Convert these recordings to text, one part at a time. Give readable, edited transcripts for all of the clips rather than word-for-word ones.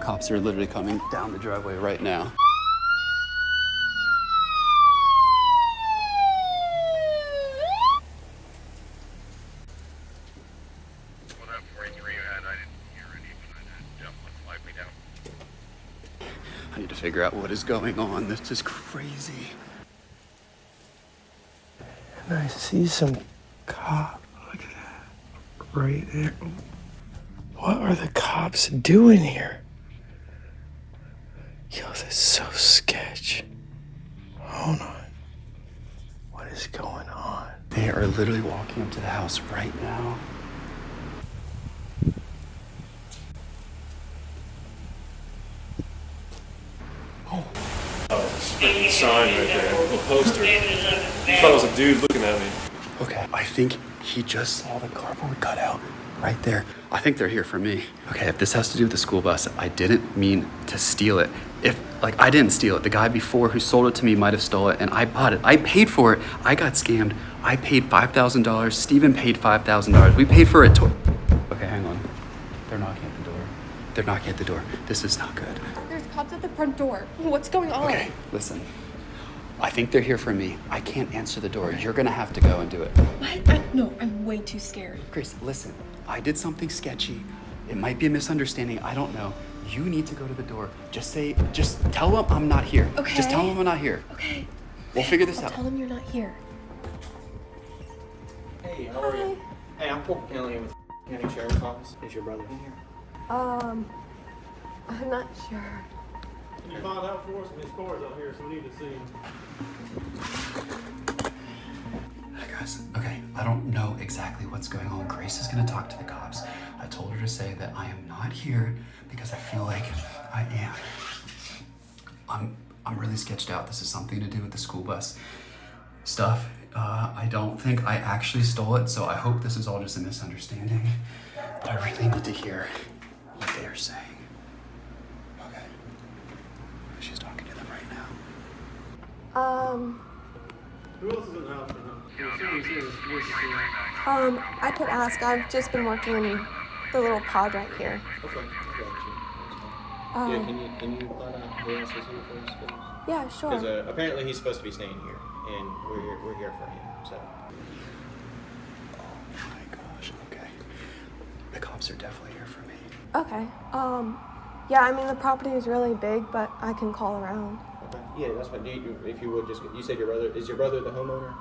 cops are literally coming down the driveway right now. I need to figure out what is going on. This is crazy. And I see some cop. Look at that. Right there. What are the cops doing here? Yo, this is so sketch. Hold on. What is going on? They are literally walking up to the house right now. Sign right there, a little poster. I thought it was a dude looking at me. Okay, I think he just saw the cardboard cutout right there. I think they're here for me. Okay, if this has to do with the school bus, I didn't mean to steal it. I didn't steal it. The guy before who sold it to me might have stole it, and I bought it. I paid for it. I got scammed. I paid $5,000. Steven paid $5,000. We paid for it. Okay, hang on. They're knocking at the door. They're knocking at the door. This is not good. There's cops at the front door. What's going on? Okay, listen. I think they're here for me. I can't answer the door. You're gonna have to go and do it. What? No, I'm way too scared. Grace, listen. I did something sketchy. It might be a misunderstanding. I don't know. You need to go to the door. Just tell them I'm not here. Okay. Just tell them I'm not here. Okay. We'll figure this out. Tell them you're not here. Hey, how are you? Hey, I'm Paul Kelly with County Sheriff's Office. Is your brother in here? I'm not sure. Can you find out for us? His car's out here, so we need to see him. Hey guys, okay, I don't know exactly what's going on. Grace is gonna talk to the cops. I told her to say that I am not here because I feel like I am. I'm really sketched out. This is something to do with the school bus stuff. I don't think I actually stole it, so I hope this is all just a misunderstanding. But I really need to hear what they are saying. Okay. She's talking to them right now. Who else is in the house right now? Somebody's here. Where's the scene? I could ask. I've just been working in the little pod right here. Okay, I got you. Yeah, can you find out who else is here for us? Yeah, sure. Because apparently he's supposed to be staying here, and we're here for him. So. Oh my gosh, okay. The cops are definitely here for me. Okay. Yeah, I mean, the property is really big, but I can call around. Okay. Yeah, that's fine. If you would just, you said is your brother the homeowner?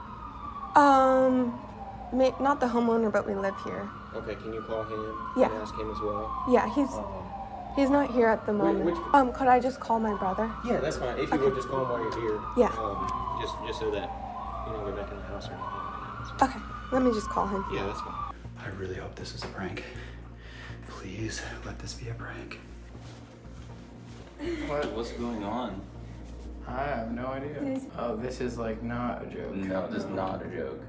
Not the homeowner, but we live here. Okay, can you call him? Yeah. And ask him as well? Yeah, he's not here at the moment. Could I just call my brother? Yeah, that's fine. If you would just call him while you're here. Yeah. Just so that we're back in the house or anything. Okay, let me just call him. Yeah, that's fine. I really hope this is a prank. Please let this be a prank. What's going on? I have no idea. Oh, this is like not a joke. No, this is not a joke.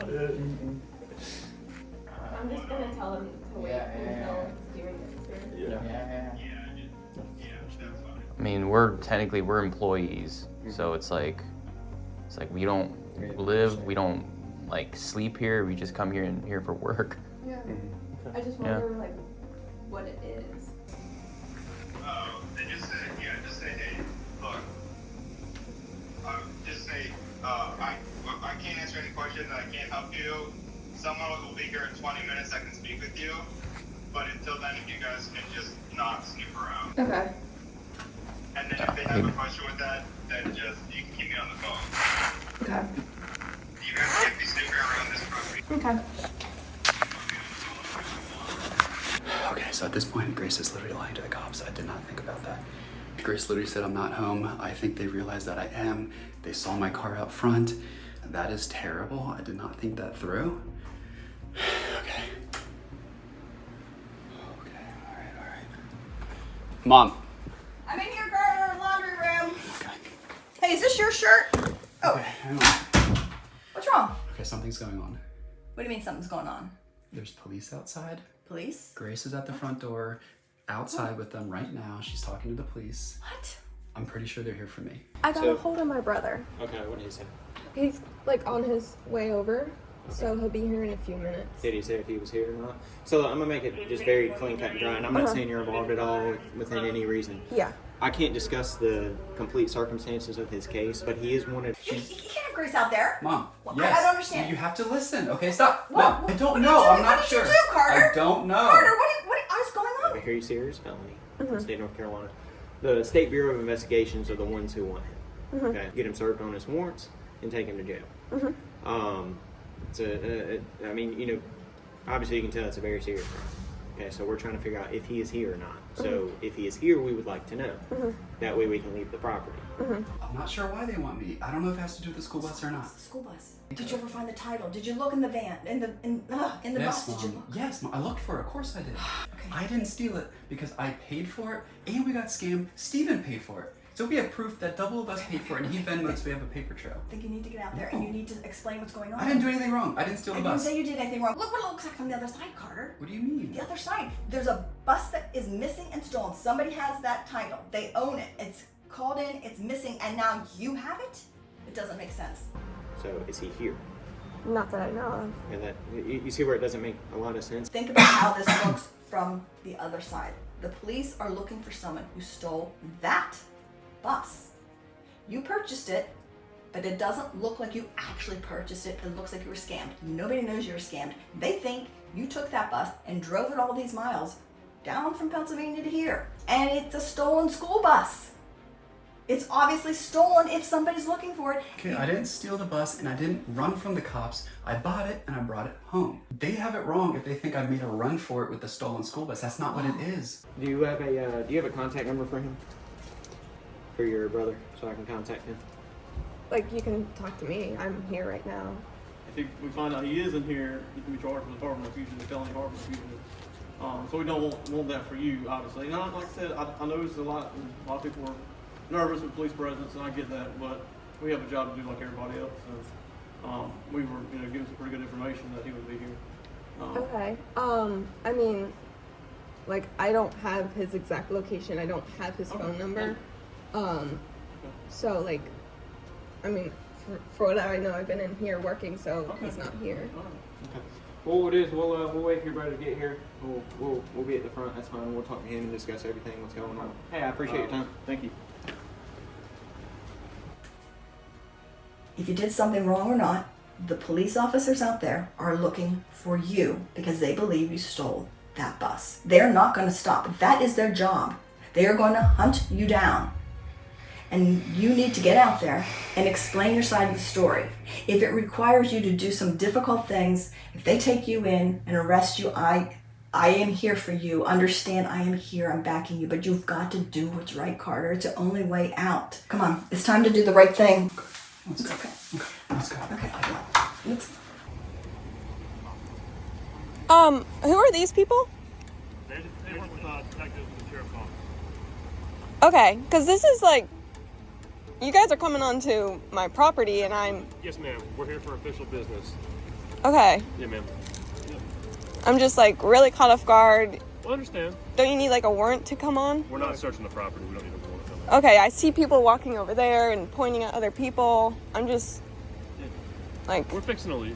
I'm just gonna tell him to wait until Steven gets here. Yeah. I mean, we're employees, so it's like we don't live, we don't like sleep here. We just come here for work. Yeah. I just wonder like what it is. Just say, hey, look. Just say, I can't answer any questions. I can't help you. Someone will be here in 20 minutes that can speak with you. But until then, if you guys can just not snoop around. Okay. And then if they have a question with that, then you can keep me on the phone. Okay. You guys can't be snooping around this property. Okay. Okay, so at this point, Grace is literally lying to the cops. I did not think about that. Grace literally said I'm not home. I think they realized that I am. They saw my car out front. That is terrible. I did not think that through. Okay. Okay, all right. Mom. I'm in your garden laundry room. Okay. Hey, is this your shirt? Oh, Okay, hang on. what's wrong? Okay, something's going on. What do you mean something's going on? There's police outside. Police? Grace is at the front door, outside with them right now. She's talking to the police. What? I'm pretty sure they're here for me. I got a hold of my brother. Okay, what did he say? He's like on his way over. So he'll be here in a few minutes. Did he say if he was here or not? So I'm gonna make it just very clean cut and dry, and I'm not saying you're involved at all within any reason. Yeah. I can't discuss the complete circumstances of his case, but he is one of. You can't have Grace out there. Mom, Well, yes. I don't understand. You have to listen. Okay, stop. What? Mom, I don't What know. did you I'm do? not What sure. did you do, Carter? I don't know. Carter, what is going on? A very serious felony in the state of North Carolina. The State Bureau of Investigations are the ones who want him. Okay, get him served on his warrants and take him to jail. I mean, you know, obviously you can tell it's a very serious crime. Okay, so we're trying to figure out if he is here or not. So if he is here, we would like to know. That way we can leave the property. I'm not sure why they want me. I don't know if it has to do with the school bus or not. School bus. Did you ever find the title? Did you look in the van? In the Yes, bus? Did you Mom. look? Yes, Mom. I looked for it. Of course I did. Okay. I didn't steal it because I paid for it and we got scammed. Steven paid for it. So we have proof that double of us paid for it and he Venmoed, so we have a paper trail. I think you need to get out there and you need to explain what's going on. I didn't do anything wrong. I didn't steal I the didn't bus. say you did anything wrong. Look what it looks like from the other side, Carter. What do you mean? The other side. There's a bus that is missing and stolen. Somebody has that title. They own it. It's called in, it's missing, and now you have it? It doesn't make sense. So is he here? Not that I know of. And that you see where it doesn't make a lot of sense. Think about how this looks from the other side. The police are looking for someone who stole that bus. You purchased it, but it doesn't look like you actually purchased it. It looks like you were scammed. Nobody knows you were scammed. They think you took that bus and drove it all these miles down from Pennsylvania to here. And it's a stolen school bus. It's obviously stolen if somebody's looking for it. Okay, I didn't steal the bus and I didn't run from the cops. I bought it and I brought it home. They have it wrong if they think I made a run for it with the stolen school bus. That's not what it is. Do you have a contact number for him? For your brother, so I can contact him. Like, you can talk to me. I'm here right now. If we find out he isn't here, he can be charged with harbor fugitive, felony harbor fugitive. So we don't want that for you, obviously. And like I said, I know there's a lot of people are nervous with police presence, and I get that, but we have a job to do like everybody else. So we were, given some pretty good information that he would be here. Okay. I mean, like, I don't have his exact location. I don't have his phone number. So, like, I mean, for what I know, I've been in here working, so he's not here. Okay. Well, what we'll do is we'll wait for your brother to get here. We'll be at the front. That's fine. We'll talk to him and discuss everything what's going on. Hey, I appreciate your time. Thank you. If you did something wrong or not, the police officers out there are looking for you because they believe you stole that bus. They're not going to stop. That is their job. They are going to hunt you down. And you need to get out there and explain your side of the story. If it requires you to do some difficult things, if they take you in and arrest you, I am here for you. Understand, I am here. I'm backing you. But you've got to do what's right, Carter. It's the only way out. Come on. It's time to do the right thing. Let's go. Okay. Let's go. Okay. Let's... Who are these people? They work with detectives in the sheriff's office. Okay, because this is like, you guys are coming onto my property and I'm, Yes, ma'am. We're here for official business. okay. Yeah, ma'am. I'm just like really caught off guard. Well, I understand. Don't you need like a warrant to come on? We're not searching the property. We don't need a warrant to come in. Okay, I see people walking over there and pointing at other people. I'm just like, We're fixing to leave.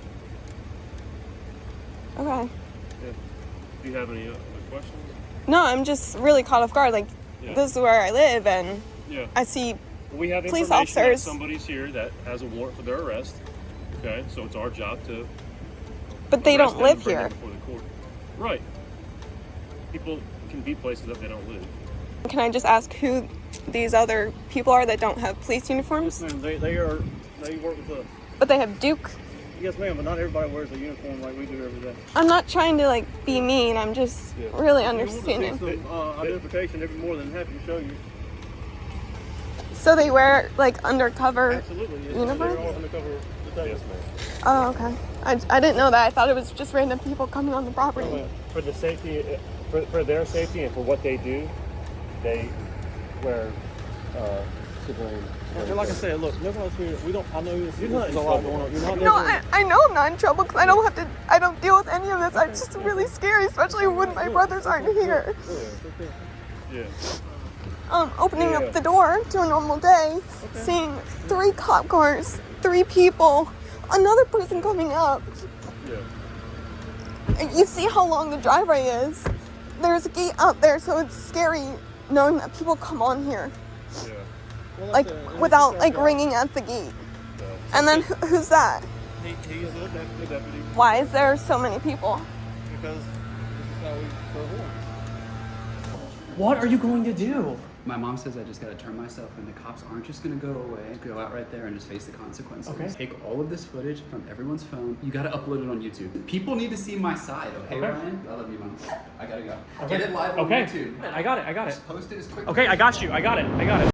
okay. Yeah. Do you have any other questions? No, I'm just really caught off guard. Like, Yeah. this is where I live and Yeah. I see, We have Police information that officers. somebody's here that has a warrant for their arrest. Okay, so it's our job to. but they arrest don't them live and bring them here. before the court. Right. People can be places that they don't live. Can I just ask who these other people are that don't have police uniforms? Yes, ma'am. They work with us. But they have Duke. Yes, ma'am. But not everybody wears a uniform like we do every day. I'm not trying to like be mean. I'm just really understanding. If you want to see some identification, they'd be more than happy to show you. So they wear like undercover Absolutely. Yes, uniforms? they're all undercover detectives. Yes, ma'am. Oh, okay. I didn't know that. I thought it was just random people coming on the property. For the safety, for their safety and for what they do, they wear civilian. And like I said, look, nobody's here. We don't. I know there's a lot going on. You're not No, I know I'm not in trouble because I don't deal with any of this. I'm just really scary, especially when my brothers aren't here. Yeah. Opening up the door to a normal day, seeing 3 cop cars, 3 people another person coming up. And you see how long the driveway is. There's a gate out there, so it's scary knowing that people come on here. Well, Like, without, like, ring. ringing at the gate. And then who's that? He is the deputy Why is there so many people? because this is how we serve warrants. What are you going to do? My mom says I just gotta turn myself in. The cops aren't just gonna go away. Go out right there and just face the consequences. Okay. Take all of this footage from everyone's phone. You gotta upload it on YouTube. People need to see my side, okay, Ryan? I love you, Mom. I gotta go. Get it live on YouTube. I got it. Just post it as quickly Okay, I got you. I got it.